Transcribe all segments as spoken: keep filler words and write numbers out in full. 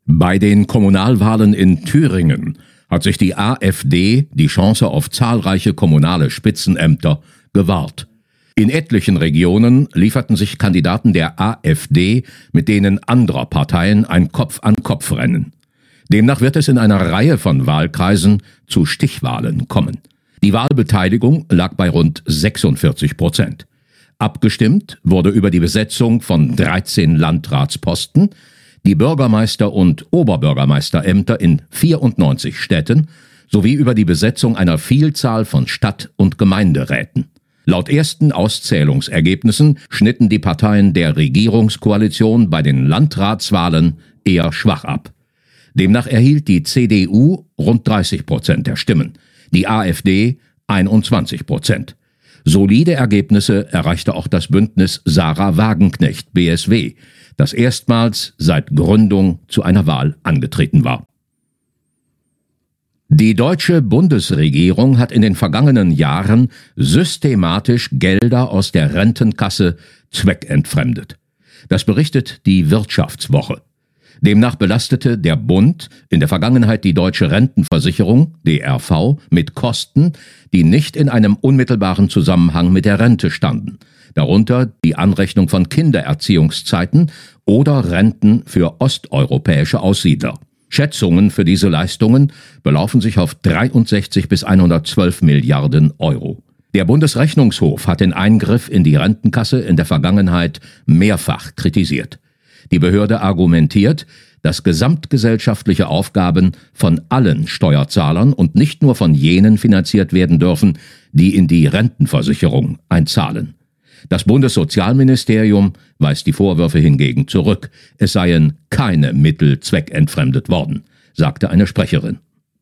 Bei den Kommunalwahlen in Thüringen hat sich die AfD die Chance auf zahlreiche kommunale Spitzenämter gewahrt. In etlichen Regionen lieferten sich Kandidaten der AfD mit denen anderer Parteien ein Kopf-an-Kopf-Rennen. Demnach wird es in einer Reihe von Wahlkreisen zu Stichwahlen kommen. Die Wahlbeteiligung lag bei rund sechsundvierzig Prozent. Abgestimmt wurde über die Besetzung von dreizehn Landratsposten, die Bürgermeister- und Oberbürgermeisterämter in vierundneunzig Städten sowie über die Besetzung einer Vielzahl von Stadt- und Gemeinderäten. Laut ersten Auszählungsergebnissen schnitten die Parteien der Regierungskoalition bei den Landratswahlen eher schwach ab. Demnach erhielt die C D U rund dreißig Prozent der Stimmen, die AfD einundzwanzig Prozent. Solide Ergebnisse erreichte auch das Bündnis Sarah Wagenknecht B S W, das erstmals seit Gründung zu einer Wahl angetreten war. Die deutsche Bundesregierung hat in den vergangenen Jahren systematisch Gelder aus der Rentenkasse zweckentfremdet. Das berichtet die Wirtschaftswoche. Demnach belastete der Bund in der Vergangenheit die deutsche Rentenversicherung, D R V, mit Kosten, die nicht in einem unmittelbaren Zusammenhang mit der Rente standen, darunter die Anrechnung von Kindererziehungszeiten oder Renten für osteuropäische Aussiedler. Schätzungen für diese Leistungen belaufen sich auf dreiundsechzig bis hundertzwölf Milliarden Euro. Der Bundesrechnungshof hat den Eingriff in die Rentenkasse in der Vergangenheit mehrfach kritisiert. Die Behörde argumentiert, dass gesamtgesellschaftliche Aufgaben von allen Steuerzahlern und nicht nur von jenen finanziert werden dürfen, die in die Rentenversicherung einzahlen. Das Bundessozialministerium weist die Vorwürfe hingegen zurück. Es seien keine Mittel zweckentfremdet worden, sagte eine Sprecherin.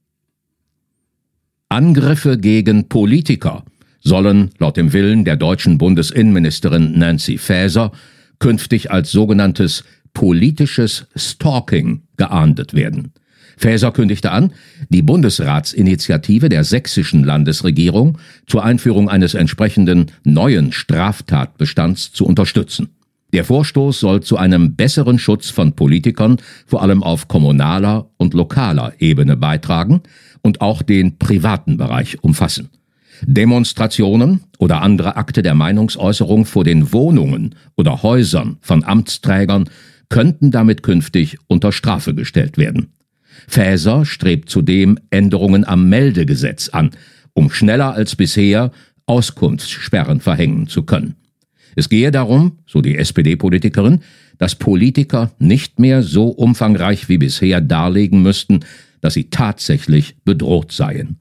Angriffe gegen Politiker sollen laut dem Willen der deutschen Bundesinnenministerin Nancy Faeser künftig als sogenanntes politisches Stalking geahndet werden. Faeser kündigte an, die Bundesratsinitiative der sächsischen Landesregierung zur Einführung eines entsprechenden neuen Straftatbestands zu unterstützen. Der Vorstoß soll zu einem besseren Schutz von Politikern vor allem auf kommunaler und lokaler Ebene beitragen und auch den privaten Bereich umfassen. Demonstrationen oder andere Akte der Meinungsäußerung vor den Wohnungen oder Häusern von Amtsträgern könnten damit künftig unter Strafe gestellt werden. Faeser strebt zudem Änderungen am Meldegesetz an, um schneller als bisher Auskunftssperren verhängen zu können. Es gehe darum, so die S P D-Politikerin, dass Politiker nicht mehr so umfangreich wie bisher darlegen müssten, dass sie tatsächlich bedroht seien.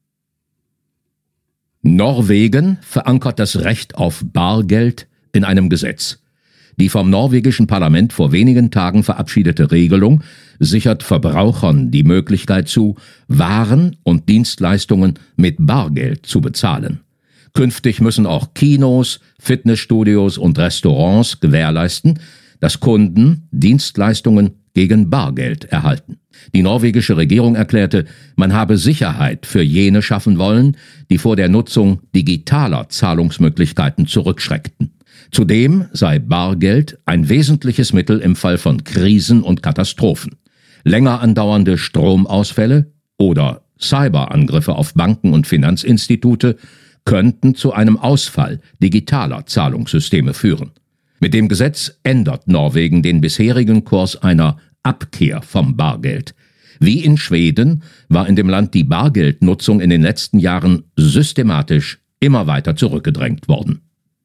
Norwegen verankert das Recht auf Bargeld in einem Gesetz. Die vom norwegischen Parlament vor wenigen Tagen verabschiedete Regelung sichert Verbrauchern die Möglichkeit zu, Waren und Dienstleistungen mit Bargeld zu bezahlen. Künftig müssen auch Kinos, Fitnessstudios und Restaurants gewährleisten, dass Kunden Dienstleistungen gegen Bargeld erhalten. Die norwegische Regierung erklärte, man habe Sicherheit für jene schaffen wollen, die vor der Nutzung digitaler Zahlungsmöglichkeiten zurückschreckten. Zudem sei Bargeld ein wesentliches Mittel im Fall von Krisen und Katastrophen. Länger andauernde Stromausfälle oder Cyberangriffe auf Banken und Finanzinstitute könnten zu einem Ausfall digitaler Zahlungssysteme führen. Mit dem Gesetz ändert Norwegen den bisherigen Kurs einer Abkehr vom Bargeld. Wie in Schweden war in dem Land die Bargeldnutzung in den letzten Jahren systematisch immer weiter zurückgedrängt worden.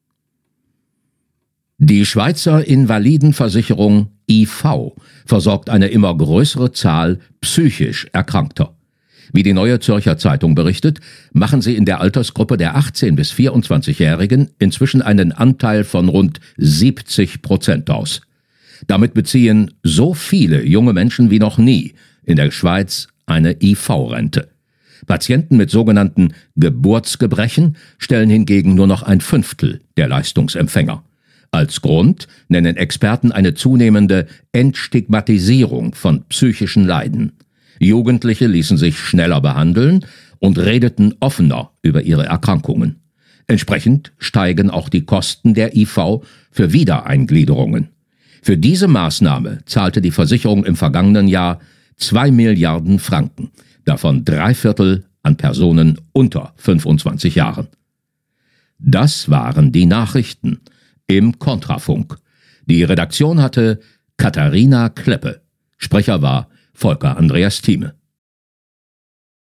Die Schweizer Invalidenversicherung I V versorgt eine immer größere Zahl psychisch Erkrankter. Wie die Neue Zürcher Zeitung berichtet, machen sie in der Altersgruppe der achtzehn- bis vierundzwanzigjährigen inzwischen einen Anteil von rund siebzig Prozent aus. Damit beziehen so viele junge Menschen wie noch nie in der Schweiz eine I V-Rente. Patienten mit sogenannten Geburtsgebrechen stellen hingegen nur noch ein Fünftel der Leistungsempfänger. Als Grund nennen Experten eine zunehmende Entstigmatisierung von psychischen Leiden. Jugendliche ließen sich schneller behandeln und redeten offener über ihre Erkrankungen. Entsprechend steigen auch die Kosten der I V für Wiedereingliederungen. Für diese Maßnahme zahlte die Versicherung im vergangenen Jahr zwei Milliarden Franken, davon drei Viertel an Personen unter fünfundzwanzig Jahren. Das waren die Nachrichten im Kontrafunk. Die Redaktion hatte Katharina Kleppe. Sprecher war Volker Andreas Thieme.